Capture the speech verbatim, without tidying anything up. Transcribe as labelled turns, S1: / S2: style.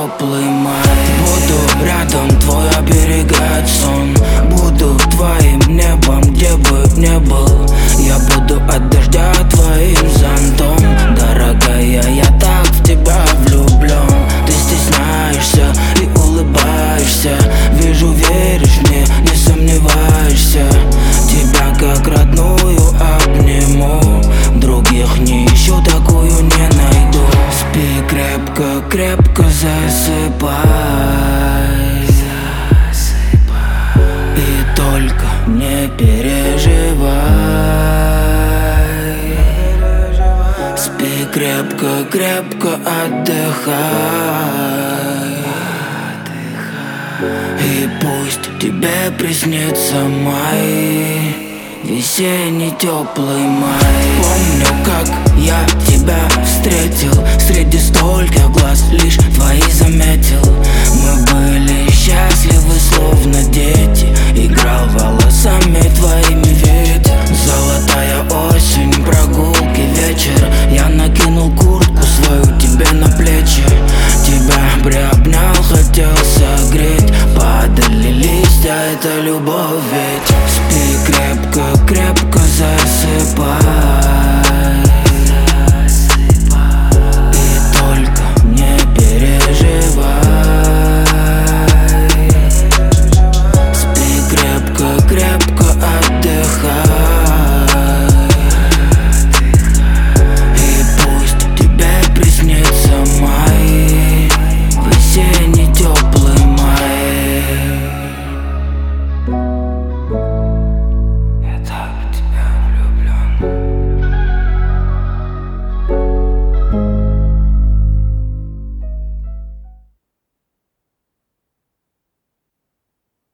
S1: теплый май. Буду рядом, твой оберегать сон. Буду твоим небом, где бы не был. Я буду от дождя твоим зонтом. Дорогая, я так в тебя влюблен. Ты стесняешься и улыбаешься. Вижу, веришь мне, не сомневаешься. Тебя как родную обниму. Других не ищу, такую не найду. Спи крепко, крепко засыпай. И только не переживай. Спи крепко, крепко отдыхай. И пусть тебе приснится май, весенний теплый май. Помню, как я тебя встретил. Среди стольких глаз лишь твои заметил. Мы были счастливы, словно дети. Играл волосами твоими ветер. Золотая осень, прогулки, вечер. Я накинул куртку свою тебе на плечи. Тебя приобнял, хотел согреть. Падали листья, это любовь ведь. Спи крепко, крепко засыпай. И только не переживай. Спи крепко, крепко отдыхай. И пусть тебе приснится май, весенний теплый май.